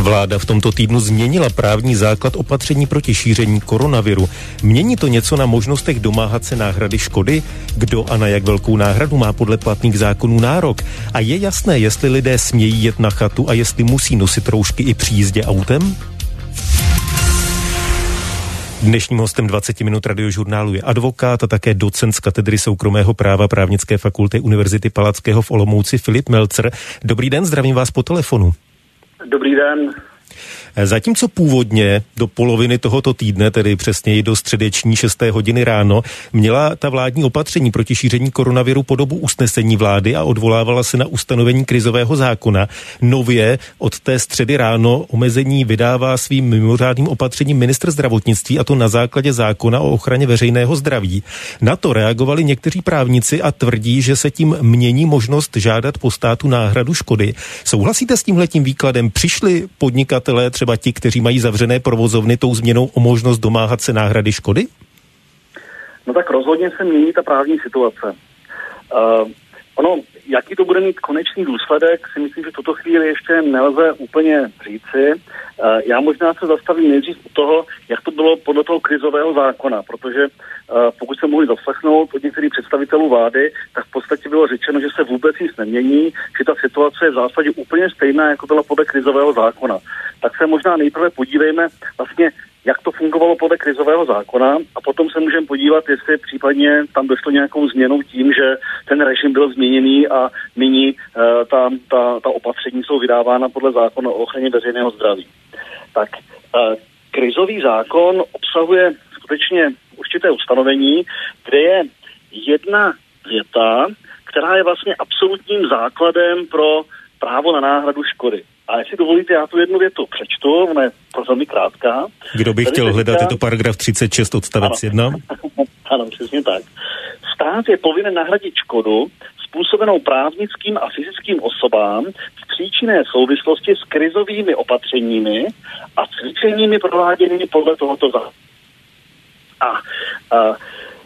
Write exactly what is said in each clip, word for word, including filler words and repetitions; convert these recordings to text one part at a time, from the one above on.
Vláda v tomto týdnu změnila právní základ opatření proti šíření koronaviru. Mění to něco na možnostech domáhat se náhrady škody? Kdo a na jak velkou náhradu má podle platných zákonů nárok? A je jasné, jestli lidé smějí jet na chatu a jestli musí nosit roušky i při jízdě autem? Dnešním hostem dvacet minut radiožurnálu je advokát a také docent z katedry soukromého práva Právnické fakulty Univerzity Palackého v Olomouci Filip Melcer. Dobrý den, zdravím vás po telefonu. Dobrý den. Zatímco původně do poloviny tohoto týdne, tedy přesněji do středeční šesté hodiny ráno, měla ta vládní opatření proti šíření koronaviru podobu usnesení vlády a odvolávala se na ustanovení krizového zákona. Nově od té středy ráno omezení vydává svým mimořádným opatřením ministr zdravotnictví, a to na základě zákona o ochraně veřejného zdraví. Na to reagovali někteří právníci a tvrdí, že se tím mění možnost žádat po státu náhradu škody. Souhlasíte s tímhletím výkladem? Přišli podnikatelé, třeba ti, kteří mají zavřené provozovny, tou změnou o možnost domáhat se náhrady škody? No tak rozhodně se mění ta právní situace. Uh, ono, jaký to bude mít konečný důsledek, si myslím, že v tuto chvíli ještě nelze úplně říci. Uh, já možná se zastavím nejdřív u toho, jak to bylo podle toho krizového zákona, protože uh, pokud se mohli zaslechnout od některých představitelů vlády, tak v podstatě bylo řečeno, že se vůbec nic nemění, že ta situace je v zásadě úplně stejná, jako byla podle krizového zákona. Tak se možná nejprve podívejme vlastně, jak to fungovalo podle krizového zákona, a potom se můžeme podívat, jestli případně tam došlo nějakou změnou tím, že ten režim byl změněný a nyní uh, ta, ta, ta opatření jsou vydávána podle zákona o ochraně veřejného zdraví. Tak uh, krizový zákon obsahuje skutečně určité ustanovení, kde je jedna věta, která je vlastně absolutním základem pro právo na náhradu škody. A jestli dovolíte, já tu jednu větu přečtu, ona je velmi krátká. Kdo by chtěl hledat, je to paragraf třicet šest odstavec jedna? Ano, přesně tak. Stát je povinen nahradit škodu způsobenou právnickým a fyzickým osobám v příčinné souvislosti s krizovými opatřeními a cvičeními prováděnými podle tohoto zákona. A, a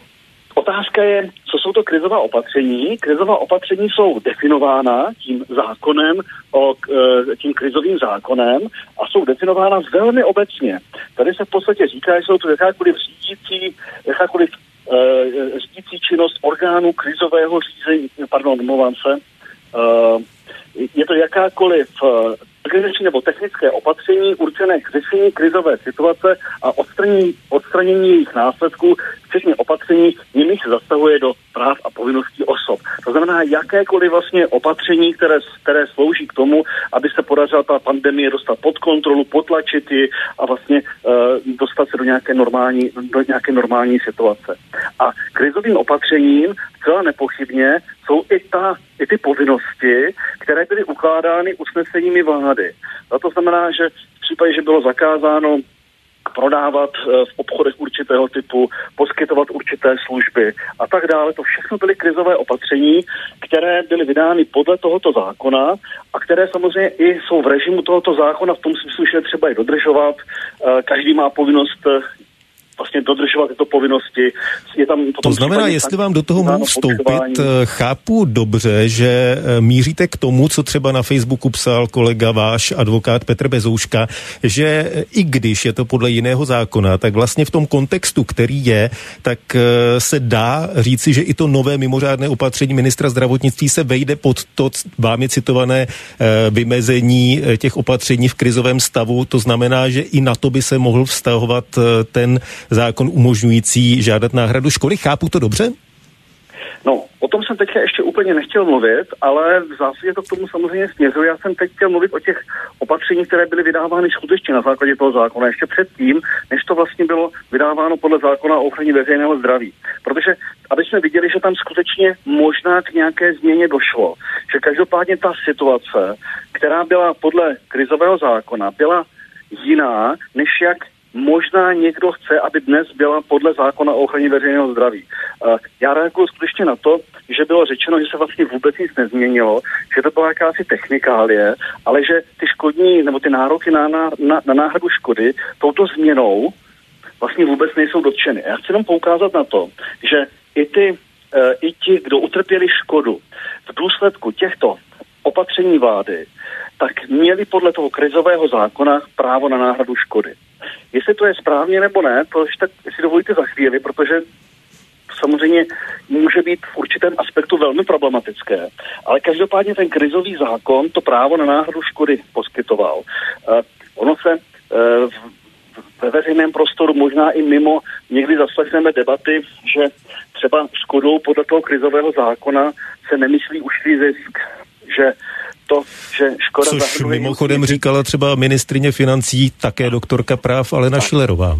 otázka je, co jsou to krizová opatření. Krizová opatření jsou definována tím zákonem, o, tím krizovým zákonem, a jsou definována velmi obecně. Tady se v podstatě říká, že jsou to jakákoliv řídící, jakákoliv uh, řídící činnost orgánů krizového řízení, pardon, mluvám se, uh, je to jakákoliv uh, organizační nebo technické opatření určené k řešení krizové situace a odstranění, odstranění jejich následků, včetně opatření, nimiž se zasahuje do práv a povinností osob. To znamená jakékoliv vlastně opatření, které, které slouží k tomu, aby se podařila ta pandemie dostat pod kontrolu, potlačit ji a vlastně uh, dostat se do nějaké normální, do nějaké normální situace. A krizovým opatřením zcela nepochybně jsou i, ta, i ty povinnosti, které byly ukládány usneseními vlády. A to znamená, že v případě, že bylo zakázáno prodávat v obchodech určitého typu, poskytovat určité služby a tak dále. To všechno byly krizové opatření, které byly vydány podle tohoto zákona a které samozřejmě i jsou v režimu tohoto zákona v tom smyslu, že třeba je dodržovat. Každý má povinnost vlastně dodržovat tyto povinnosti. Je tam to znamená, jestli vám do toho mohu vstoupit, chápu dobře, že míříte k tomu, co třeba na Facebooku psal kolega váš advokát Petr Bezouška, že i když je to podle jiného zákona, tak vlastně v tom kontextu, který je, tak se dá říci, že i to nové mimořádné opatření ministra zdravotnictví se vejde pod to vámi citované vymezení těch opatření v krizovém stavu. To znamená, že i na to by se mohl vztahovat ten zákon umožňující žádat náhradu škody. Chápu to dobře? No, o tom jsem teďka ještě úplně nechtěl mluvit, ale v zásadě to k tomu samozřejmě směřuje. Já jsem teď chtěl mluvit o těch opatřeních, které byly vydávány skutečně na základě toho zákona, ještě předtím, než to vlastně bylo vydáváno podle zákona o ochraně veřejného zdraví. Protože, aby jsme viděli, že tam skutečně možná k nějaké změně došlo, že každopádně ta situace, která byla podle krizového zákona, byla jiná, než jak možná někdo chce, aby dnes byla podle zákona o ochraně veřejného zdraví. Já reaguju skutečně na to, že bylo řečeno, že se vlastně vůbec nic nezměnilo, že to byla jakási technikálie, ale že ty škodní nebo ty nároky na, na, na náhradu škody touto změnou vlastně vůbec nejsou dotčeny. Já chci jenom poukázat na to, že i, ty, i ti, kdo utrpěli škodu v důsledku těchto opatření vlády, tak měli podle toho krizového zákona právo na náhradu škody. Jestli to je správně nebo ne, to už tak si dovolíte za chvíli, protože samozřejmě může být v určitém aspektu velmi problematické, ale každopádně ten krizový zákon to právo na náhradu škody poskytoval. Uh, ono se uh, ve veřejném prostoru, možná i mimo, někdy zaslechneme debaty, že třeba škodou podle toho krizového zákona se nemyslí ušlý zisk, že to, že škoda Což zahrnuje... mimochodem říkala třeba ministryně financí, také doktorka práv Alena Schillerová.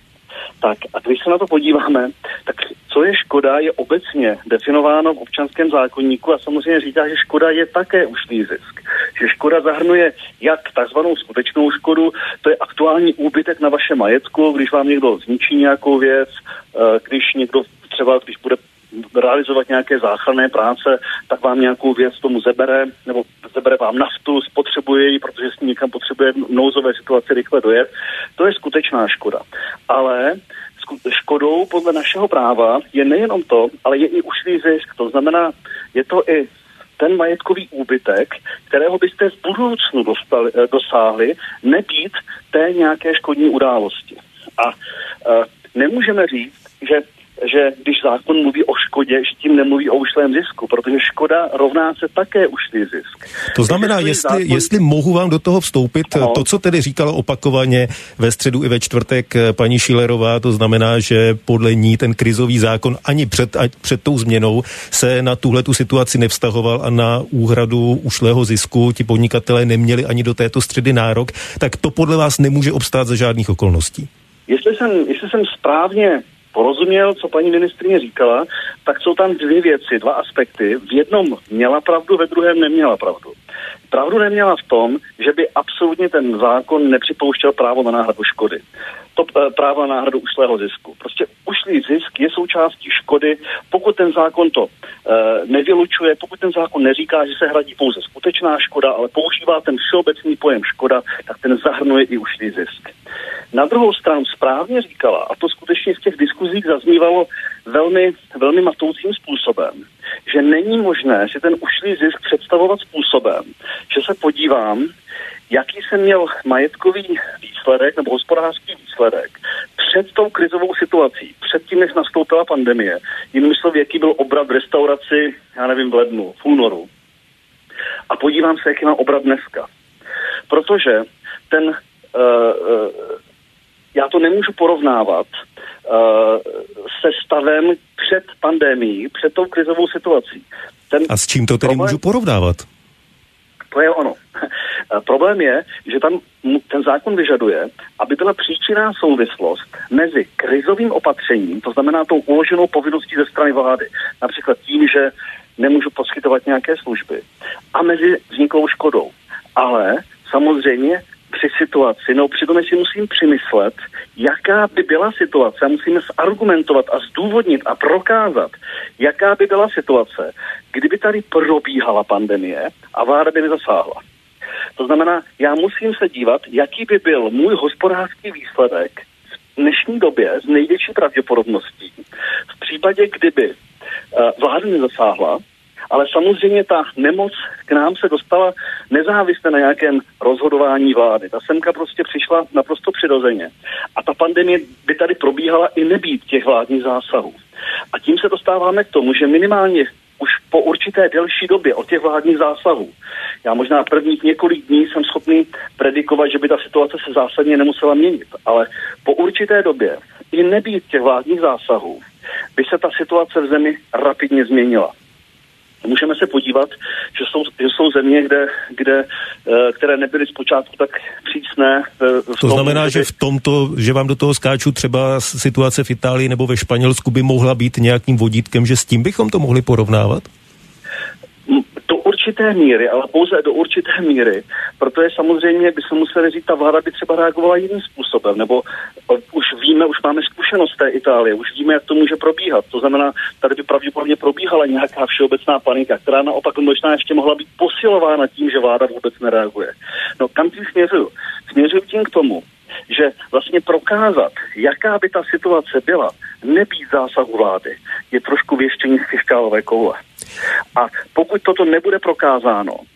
Tak a když se na to podíváme, tak co je škoda, je obecně definováno v občanském zákoníku a samozřejmě říká, že škoda je také ušlý zisk. Že škoda zahrnuje jak takzvanou skutečnou škodu, to je aktuální úbytek na vaše majetku, když vám někdo zničí nějakou věc, když někdo třeba, když bude realizovat nějaké záchranné práce, tak vám nějakou věc tomu zebere, nebo zebere vám naftu, spotřebuje ji, protože s ní někam potřebuje v nouzové situaci rychle dojet. To je skutečná škoda. Ale škodou podle našeho práva je nejenom to, ale je i ušlý zisk. To znamená, je to i ten majetkový úbytek, kterého byste v budoucnu dostali, dosáhli, nebýt té nějaké škodní události. A, a nemůžeme říct, že že když zákon mluví o škodě, že tím nemluví o ušlém zisku, protože škoda rovná se také ušlý zisk. To znamená, jestli, zákon... jestli mohu vám do toho vstoupit, no. To, co tedy říkala opakovaně ve středu i ve čtvrtek paní Schillerová, to znamená, že podle ní ten krizový zákon ani před, před tou změnou se na tuhletu situaci nevztahoval a na úhradu ušlého zisku ti podnikatelé neměli ani do této středy nárok, tak to podle vás nemůže obstát za žádných okolností. Jestli jsem, jestli jsem správně porozuměl, co paní ministryně říkala, tak jsou tam dvě věci, dva aspekty. V jednom měla pravdu, ve druhém neměla pravdu. Pravdu neměla v tom, že by absolutně ten zákon nepřipouštěl právo na náhradu škody. To e, právo na náhradu ušlého zisku. Prostě ušlý zisk je součástí škody, pokud ten zákon to e, nevylučuje, pokud ten zákon neříká, že se hradí pouze skutečná škoda, ale používá ten všeobecný pojem škoda, tak ten zahrnuje i ušlý zisk. Na druhou stranu správně říkala, a to skutečně v těch diskuzích zaznívalo velmi, velmi matoucím způsobem, že není možné si ten ušlý zisk představovat způsobem, že se podívám, jaký jsem měl majetkový výsledek nebo hospodářský výsledek před tou krizovou situací, před tím, než nastoupila pandemie. Jinými slovy, jaký byl obrat v restauraci, já nevím, v lednu, v únoru. A podívám se, jaký mám obrat dneska. Protože ten... Uh, uh, já to nemůžu porovnávat uh, se stavem před pandemií, před tou krizovou situací. Ten A s čím to tedy problém, můžu porovnávat? To je ono. Problém je, že tam ten zákon vyžaduje, aby byla příčinná souvislost mezi krizovým opatřením, to znamená tou uloženou povinností ze strany vlády, například tím, že nemůžu poskytovat nějaké služby, a mezi vzniklou škodou. Ale samozřejmě při situaci, no přitom si musím přemyslet, jaká by byla situace, musíme zargumentovat a zdůvodnit a prokázat, jaká by byla situace, kdyby tady probíhala pandemie a vláda by nezasáhla. To znamená, já musím se dívat, jaký by byl můj hospodářský výsledek v dnešní době s největší pravděpodobností. V případě, kdyby uh, vláda nezasáhla, ale samozřejmě ta nemoc k nám se dostala nezávisle na nějakém rozhodování vlády. Ta semka prostě přišla naprosto přirozeně. A ta pandemie by tady probíhala i nebýt těch vládních zásahů. A tím se dostáváme k tomu, že minimálně už po určité delší době od těch vládních zásahů, já možná prvních několik dní jsem schopný predikovat, že by ta situace se zásadně nemusela měnit, ale po určité době i nebýt těch vládních zásahů by se ta situace v zemi rapidně změnila. Můžeme se podívat, že jsou, že jsou země, kde, kde, které nebyly zpočátku tak přísné. To tom, znamená, že v tomto, že vám do toho skáču třeba situace v Itálii nebo ve Španělsku by mohla být nějakým vodítkem, že s tím bychom to mohli porovnávat? Do určité míry, ale pouze do určité míry, protože samozřejmě by se museli říct, ta vláda by třeba reagovala jiným způsobem, nebo už víme, už máme zkušenost té Itálie, už víme, jak to může probíhat. To znamená, tady by pravděpodobně probíhala nějaká všeobecná panika, která naopak možná ještě mohla být posilována tím, že vláda vůbec nereaguje. No kam tím směřuju? Směřuju tím k tomu, že vlastně prokázat, jaká by ta situace byla, nebýt zásahu vlády, je trošku věštění z křišťálové koule. A pokud toto nebude prokázáno, protože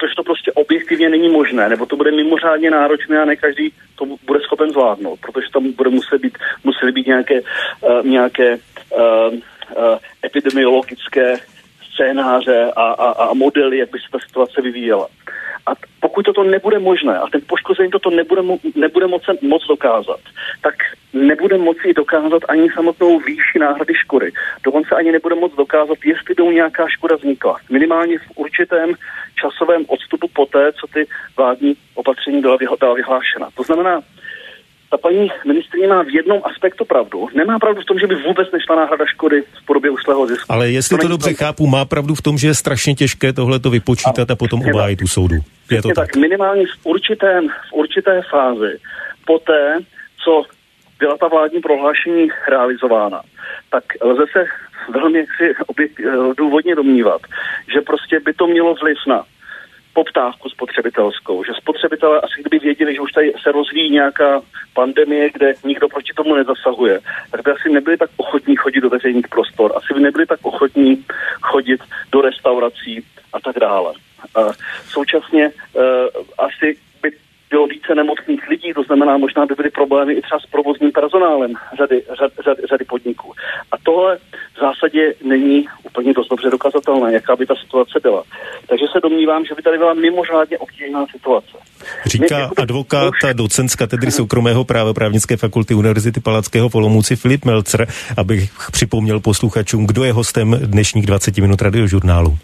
protože to prostě objektivně není možné, nebo to bude mimořádně náročné a ne každý to bude schopen zvládnout, protože tam bude muset být, musely být nějaké, uh, nějaké uh, uh, epidemiologické scénáře a, a, a modely, jak by se ta situace vyvíjela. A pokud toto nebude možné a ten poškozený toto nebude, mo- nebude moc, moc dokázat, tak nebude moci dokázat ani samotnou výši náhrady škody. Dokonce ani nebude moc dokázat, jestli by nějaká škoda vznikla. Minimálně v určitém časovém odstupu poté, co ty vládní opatření byla, vyhl- byla vyhlášena. To znamená, ta paní ministryně má v jednom aspektu pravdu. Nemá pravdu v tom, že by vůbec nešla náhrada škody v podobě ušlého zisku. Ale jestli to, to dobře pravdu. chápu, má pravdu v tom, že je strašně těžké tohleto vypočítat a, a potom obhájit u soudu. Je to tak? tak. Minimálně v, určitém, v určité fázi, poté, co byla ta vládní prohlášení realizována, tak lze se velmi jaksi důvodně domnívat, že prostě by to mělo vliv na poptávku spotřebitelskou, že spotřebitelé asi kdyby věděli, že už tady se rozvíjí nějaká pandemie, kde nikdo proti tomu nezasahuje, tak by asi nebyli tak ochotní chodit do veřejných prostor, asi by nebyli tak ochotní chodit do restaurací a tak dále. Uh, současně uh, asi by bylo více nemocných lidí, to znamená, možná by byly problémy i třeba s provozním personálem řady, řad, řad, řady podniků. A tohle v zásadě není úplně dost dobře dokazatelné, jaká by ta situace byla. Takže se domnívám, že by tady byla mimořádně obtížná situace. Říká advokát a docent z katedry soukromého práva Právnické fakulty Univerzity Palackého v Olomouci Filip Melcer, abych připomněl posluchačům, kdo je hostem dnešních dvacet minut radiožurnálu.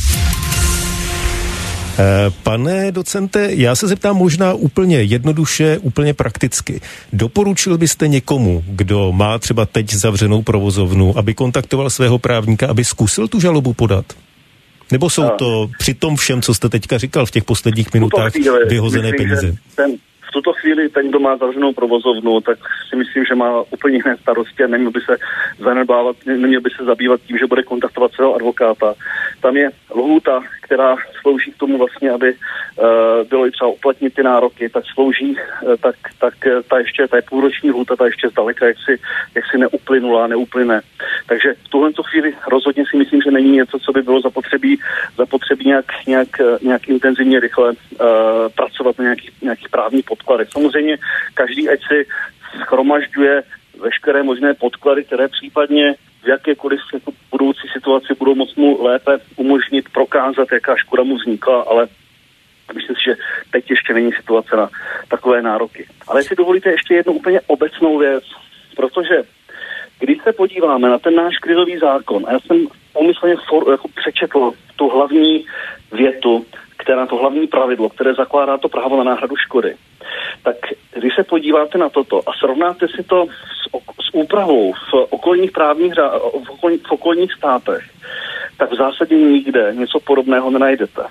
Pane docente, já se zeptám možná úplně jednoduše, úplně prakticky. Doporučil byste někomu, kdo má třeba teď zavřenou provozovnu, aby kontaktoval svého právníka, aby zkusil tu žalobu podat? Nebo jsou to při tom všem, co jste teďka říkal v těch posledních minutách, vyhozené myslím, peníze? Ten, v tuto chvíli ten, kdo má zavřenou provozovnu, tak si myslím, že má úplně jiné starosti a neměl by se zanedbávat, neměl by se zabývat tím, že bude kontaktovat svého advokáta. Tam je lhůta, která slouží k tomu vlastně, aby uh, bylo i třeba uplatnit ty nároky, tak slouží, uh, tak, tak ta ještě, ta je půlroční lhůta, ta ještě zdaleka, jak si, jak si neuplynula, neuplyne. Takže v tuhle chvíli rozhodně si myslím, že není něco, co by bylo zapotřebí, zapotřebí nějak, nějak, nějak intenzivně rychle uh, pracovat na nějakých, nějakých právních podkladech. Samozřejmě každý, ať si shromažďuje veškeré možné podklady, které případně v jakékoliv jako budoucí situaci budou moc mu lépe umožnit prokázat, jaká škoda mu vznikla, ale myslím si, že teď ještě není situace na takové nároky. Ale jestli dovolíte ještě jednu úplně obecnou věc, protože když se podíváme na ten náš krizový zákon, a já jsem pomyslně for, jako přečetl tu hlavní větu, která to hlavní pravidlo, které zakládá to právo na náhradu škody, tak když se podíváte na toto a srovnáte si to s, s úpravou v okolních právních v, okolní, v okolních státech, tak v zásadě nikde něco podobného nenajdete.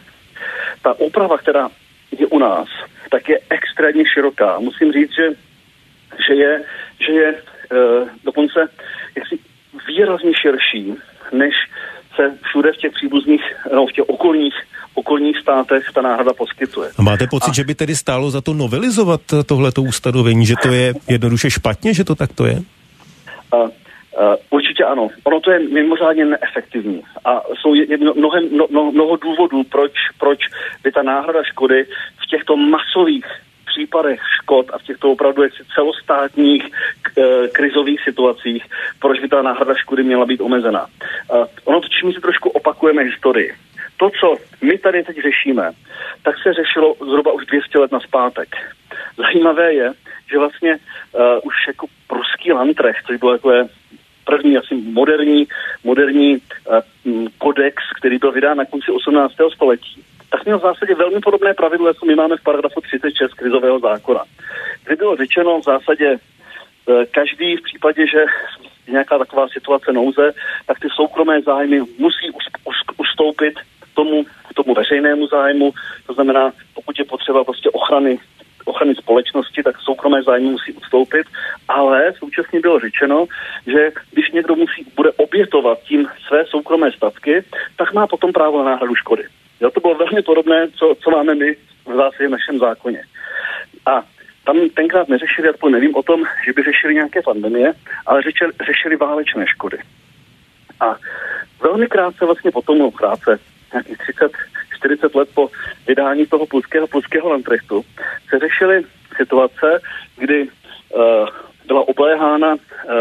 Ta úprava, která je u nás, tak je extrémně široká. Musím říct, že, že je, že je e, dokonce jaksi výrazně širší, než se všude v těch příbuzných, no, v těch okolních okolních státech ta náhrada poskytuje. A máte pocit, a... že by tedy stálo za to novelizovat tohleto ustanovení, že to je jednoduše špatně, že to takto je? Uh, uh, určitě ano. Ono to je mimořádně neefektivní. A jsou jedno, mnohem, no, no, mnoho důvodů, proč, proč by ta náhrada škody v těchto masových případech škod a v těchto opravdu jaksi celostátních k, e, krizových situacích, proč by ta náhrada škody měla být omezená. Uh, ono totiž my si trošku opakujeme historii. To, co my tady teď řešíme, tak se řešilo zhruba už dvě stě let nazpátek. Zajímavé je, že vlastně uh, už jako pruský Landrecht, což byl jako první asi moderní, moderní uh, kodex, který byl vydán na konci osmnáctého století, tak měl v zásadě velmi podobné pravidlo, jako my máme v paragrafu třicet šest krizového zákona. Kde bylo řečeno v zásadě uh, každý v případě, že nějaká taková situace nouze, tak ty soukromé zájmy musí ustoupit tomu, tomu veřejnému zájmu, to znamená, pokud je potřeba prostě ochrany, ochrany společnosti, tak soukromé zájmy musí ustoupit, ale současně bylo řečeno, že když někdo musí, bude obětovat tím své soukromé statky, tak má potom právo na náhradu škody. Jo, to bylo velmi podobné, co, co máme my v zásadě v našem zákoně. A tam tenkrát neřešili, já nevím o tom, že by řešili nějaké pandemie, ale řešili, řešili válečné škody. A velmi krátce vlastně potom, no krátce, nějakých třicet čtyřicet let po vydání toho pruského, pruského Landtrechtu, se řešily situace, kdy uh, byla obléhána uh,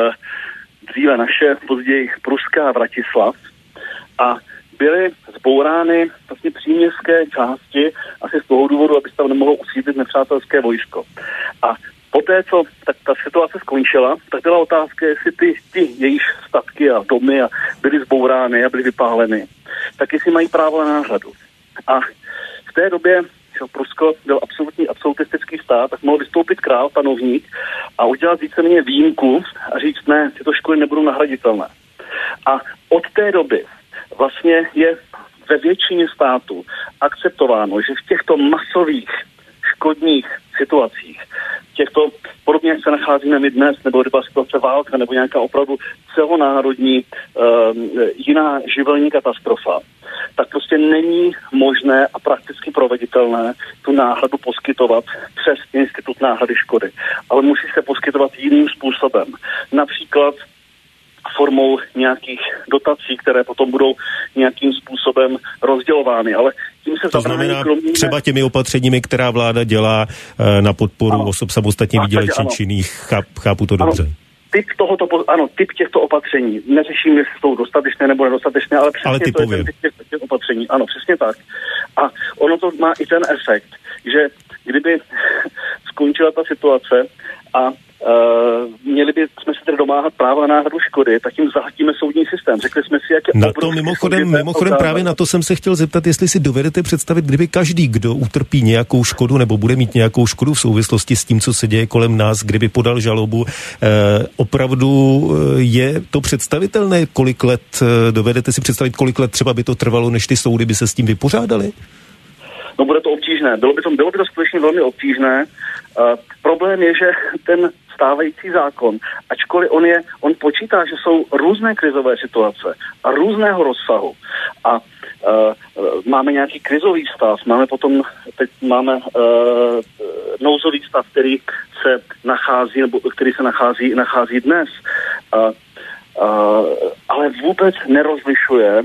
dříve naše, později pruská Vratislav a byly zbourány vlastně příměstské části asi z toho důvodu, aby se tam nemohlo usídlit nepřátelské vojsko. A poté, co tak ta situace skončila, tak byla otázka, jestli ty, ty jejich statky a domy a byly zbourány a byly vypáleny, tak jestli mají právo na náhradu. A v té době, že Prusko byl absolutní absolutistický stát, tak mohl vystoupit král, panovník a udělat víceméně výjimku a říct, ne, tyto školy nebudou nahraditelné. A od té doby vlastně je ve většině států akceptováno, že v těchto masových škodních situacích, těchto, podobně jak se nacházíme my dnes, nebo kdyby situace válka, nebo nějaká opravdu celonárodní uh, jiná živelní katastrofa, tak prostě není možné a prakticky proveditelné tu náhradu poskytovat přes institut náhrady škody. Ale musí se poskytovat jiným způsobem. Například formou nějakých dotací, které potom budou nějakým způsobem rozdělovány. Ale tím se to znamená kromě... třeba těmi opatřeními, která vláda dělá na podporu ano. osob samostatně výdělečně činných. Cháp, chápu to dobře. Ano. Typ tohoto, ano, typ těchto opatření. Neřeším, jestli jsou dostatečné nebo nedostatečné, ale přesně ale to je ten typ těch, těch opatření. Ano, přesně tak. A ono to má i ten efekt, že kdyby skončila ta situace a Uh, měli by jsme se tedy domáhat práva na náhradu škody, tak tím zahatíme soudní systém. Řekli jsme si, jak je na to mimochodem, mimochodem právě na to jsem se chtěl zeptat, jestli si dovedete představit, kdyby každý, kdo utrpí nějakou škodu nebo bude mít nějakou škodu v souvislosti s tím, co se děje kolem nás, kdyby podal žalobu, eh, opravdu je to představitelné, kolik let, eh, dovedete si představit, kolik let třeba by to trvalo, než ty soudy by se s tím vypořádaly? No bude to obtížné, bylo by to, bylo by to skutečně velmi obtížné. Uh, problém je, že ten stávající zákon, ačkoliv on je, on počítá, že jsou různé krizové situace a různého rozsahu a uh, máme nějaký krizový stav, máme potom, teď máme uh, nouzový stav, který se nachází, nebo který se nachází, nachází dnes, uh, uh, ale vůbec nerozlišuje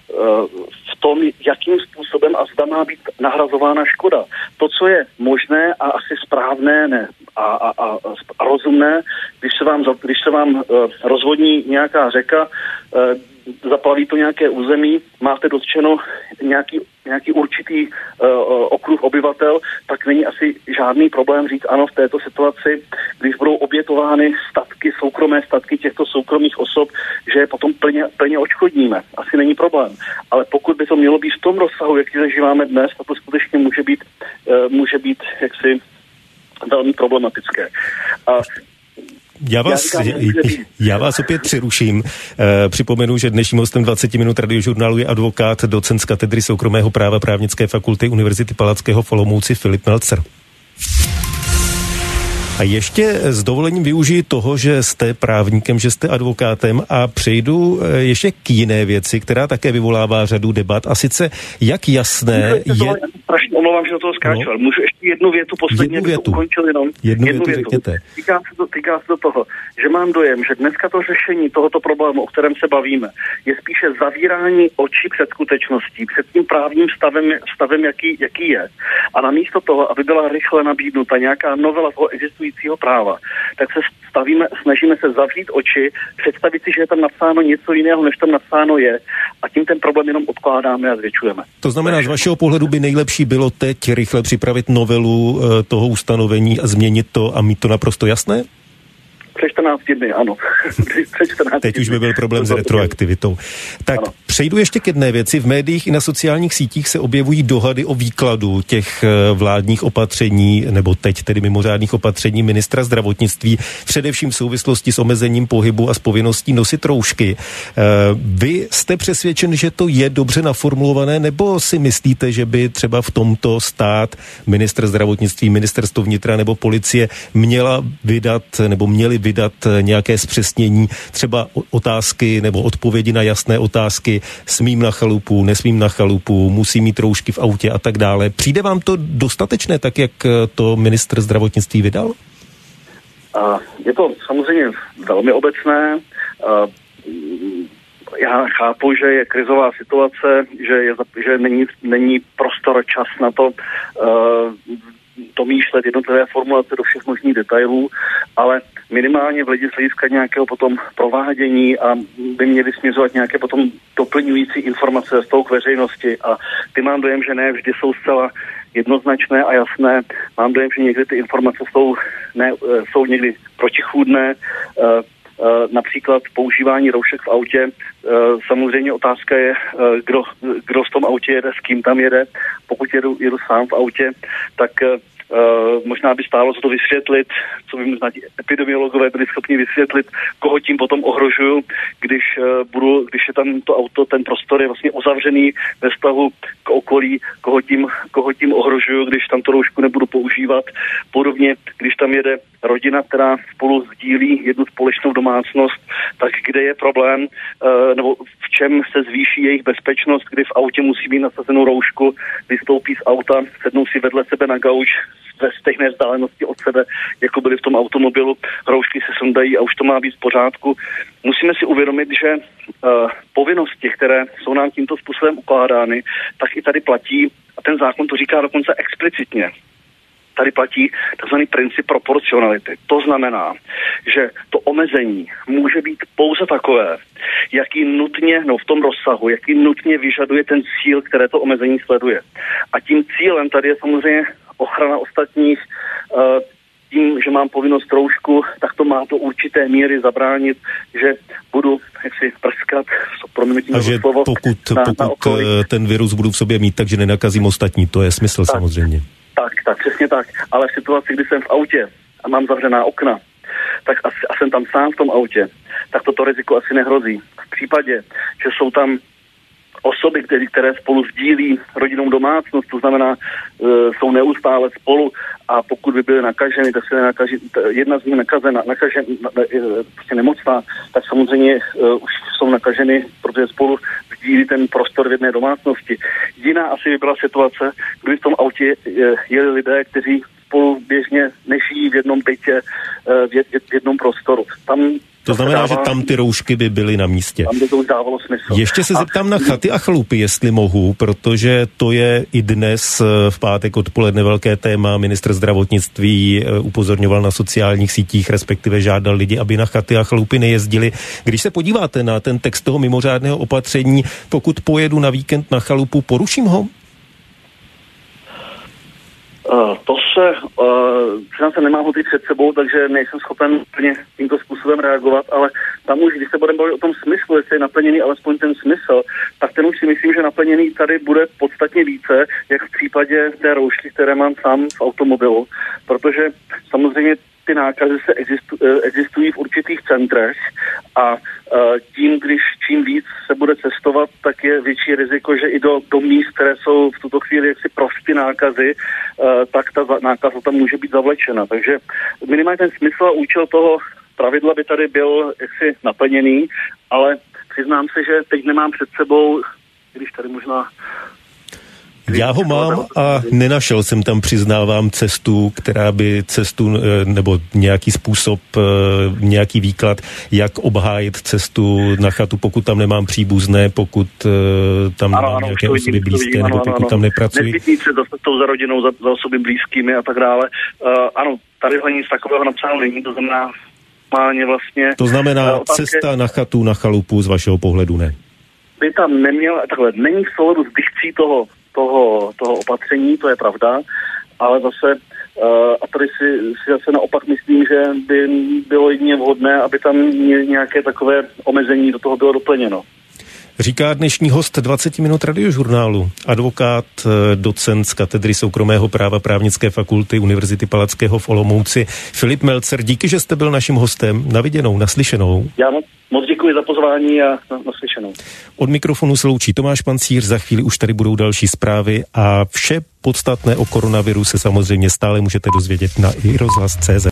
v tom, jakým způsobem a zda má být nahrazována škoda. To, co je možné a asi správné ne, a, a, a, a rozumné, když se vám, když se vám uh, rozvodní nějaká řeka, uh, zaplaví to nějaké území, máte dotčeno nějaký, nějaký určitý uh, okruh obyvatel, tak není asi žádný problém říct ano v této situaci, když budou obětovány statky, soukromé statky těchto soukromých osob, že je potom plně, plně odškodníme. Asi není problém. Ale pokud by to mělo být v tom rozsahu, jaký zažíváme dnes, tak to skutečně může být, uh, může být jaksi velmi problematické. A Já vás, já, já vás opět přeruším. E, připomenu, že dnešním hostem dvacet minut Radiožurnálu je advokát, docent z katedry soukromého práva Právnické fakulty Univerzity Palackého v Olomouci Filip Melzer. A ještě s dovolením využiji toho, že jste právníkem, že jste advokátem a přejdu ještě k jiné věci, která také vyvolává řadu debat. A sice, jak jasné je... Toho, strašně omlouvám, že do toho skáču, no. Můžu ještě jednu větu posledně, jednu větu. To ukončil jenom. Jednu, jednu větu, větu. Týká se, to, týká se to toho, že mám dojem, že dneska to řešení tohoto problému, o kterém se bavíme, je spíše zavírání očí před skutečností, před tím právním stavem, stavem jaký, jaký je. A namísto toho, aby byla rychle nabídnuta nějaká novela toho existujícího práva, tak se stavíme, snažíme se zavřít oči, představit si, že je tam napsáno něco jiného, než tam napsáno je, a tím ten problém jenom odkládáme a zvětšujeme. To znamená, z vašeho pohledu by nejlepší bylo teď rychle připravit novelu e, toho ustanovení a změnit to a mít to naprosto jasné? Před čtrnácti dny, ano. Před čtrnácti Teď už by byl problém s retroaktivitou. Tak ano. Přejdu ještě k jedné věci. V médiích i na sociálních sítích se objevují dohady o výkladu těch vládních opatření, nebo teď tedy mimořádných opatření ministra zdravotnictví, především v souvislosti s omezením pohybu a s povinností nosit roušky. Vy jste přesvědčen, že to je dobře naformulované, nebo si myslíte, že by třeba v tomto stát, ministr zdravotnictví, ministerstvo vnitra nebo policie měla vydat, nebo měli vydat nějaké zpřesnění, třeba otázky nebo odpovědi na jasné otázky, smím na chalupu, nesmím na chalupu, musím mít roušky v autě a tak dále. Přijde vám to dostatečné, tak jak to ministr zdravotnictví vydal? Je to samozřejmě velmi obecné. já chápu, že je krizová situace, že, je, že není, není prostor, čas na to uh, domýšlet jednotlivé formulace do všech možných detailů, ale minimálně v hlediska nějakého potom provádění a by měly směřovat nějaké potom doplňující informace z toho k veřejnosti a ty mám dojem, že ne vždy jsou zcela jednoznačné a jasné. Mám dojem, že někdy ty informace jsou, ne, jsou někdy protichůdné. Například používání roušek v autě. Samozřejmě otázka je, kdo, kdo v tom autě jede, s kým tam jede. Pokud jedu, jedu sám v autě, tak Uh, možná by stálo se to vysvětlit, co by snad epidemiologové byli schopni vysvětlit, koho tím potom ohrožuju, když uh, budu, když je tam to auto, ten prostor je vlastně uzavřený ve vztahu k okolí, koho tím, koho tím ohrožuju, když tam tu roušku nebudu používat. Podobně, když tam jede rodina, která spolu sdílí jednu společnou domácnost, tak kde je problém, uh, nebo v čem se zvýší jejich bezpečnost, kdy v autě musí mít nasazenou roušku, vystoupí z auta, sednou si vedle sebe na gauč, ve stejné vzdálenosti od sebe, jako byli v tom automobilu, roušky se sundají a už to má být v pořádku. Musíme si uvědomit, že uh, povinnosti, které jsou nám tímto způsobem ukládány, tak i tady platí, a ten zákon to říká dokonce explicitně, tady platí takzvaný princip proporcionality. To znamená, že to omezení může být pouze takové, jaký nutně, no v tom rozsahu, jaký nutně vyžaduje ten cíl, které to omezení sleduje. A tím cílem tady je samozřejmě ochrana ostatních, tím, že mám povinnost roušku, tak to má to určité míry zabránit, že budu jaksi prskat, a že slovo, pokud, na, pokud na ten virus budu v sobě mít, takže nenakazím ostatní, to je smysl tak, samozřejmě. Tak, tak, přesně tak. Ale v situaci, kdy jsem v autě a mám zavřená okna, tak asi, a jsem tam sám v tom autě, tak toto riziko asi nehrozí. V případě, že jsou tam osoby, které, které spolu sdílí rodinnou domácnost, to znamená, e, jsou neustále spolu a pokud by byly nakaženy, tak se nenakaží, jedna z nich nakažena, nakažen, e, prostě nemocná, tak samozřejmě e, už jsou nakaženy, protože spolu sdílí ten prostor v jedné domácnosti. Jiná asi by byla situace, kdyby v tom autě e, jeli lidé, kteří spolu běžně nežijí v jednom bytě, e, v, v jednom prostoru. Tam To znamená, dává, že tam ty roušky by byly na místě. Tam by to už dávalo smysl. Ještě se zeptám na chaty a chalupy, jestli mohu, protože to je i dnes v pátek odpoledne velké téma. Ministr zdravotnictví upozorňoval na sociálních sítích, respektive žádal lidi, aby na chaty a chalupy nejezdili. Když se podíváte na ten text toho mimořádného opatření, pokud pojedu na víkend na chalupu, poruším ho? Uh, to se, uh, se nemám ho teď před sebou, takže nejsem schopen úplně tímto způsobem reagovat, ale tam už, když se budeme bavit o tom smyslu, jestli je naplněný alespoň ten smysl, tak ten už si myslím, že naplněný tady bude podstatně více, jak v případě té roušky, které mám sám v automobilu, protože samozřejmě ty nákazy se existu, existují v určitých centrech a tím, když čím víc se bude cestovat, tak je větší riziko, že i do, do míst, které jsou v tuto chvíli jaksi prostý nákazy, tak ta nákaza tam může být zavlečena. Takže minimálně ten smysl a účel toho pravidla by tady byl jaksi naplněný, ale přiznám se, že teď nemám před sebou, když tady možná... Já ho mám a nenašel jsem tam, přiznávám, cestu, která by cestu nebo nějaký způsob, nějaký výklad, jak obhájit cestu na chatu, pokud tam nemám příbuzné, pokud tam ano, nemám ano, nějaké osoby blízké, nebo pokud ano, tam nepracuji. Nezbytný před tou za rodinou, za, za osoby blízkými a tak dále. Uh, ano, tadyhle nic takového napsáno není, to znamená máně vlastně... To znamená uh, otázky, cesta na chatu, na chalupu z vašeho pohledu ne? By tam neměl, takhle, není v souladu s dikcí toho Toho, toho opatření, to je pravda, ale zase uh, a tady si, si zase naopak myslím, že by bylo jedině vhodné, aby tam nějaké takové omezení do toho bylo doplněno. Říká dnešní host dvacet minut radiožurnálu, advokát, docent z katedry soukromého práva Právnické fakulty Univerzity Palackého v Olomouci Filip Melzer. Díky, že jste byl naším hostem. Na viděnou, naslyšenou. Já moc, moc děkuji za pozvání a naslyšenou. Od mikrofonu se loučí Tomáš Pancíř, za chvíli už tady budou další zprávy a vše podstatné o koronaviru se samozřejmě stále můžete dozvědět na i rozhlas tečka cé zet.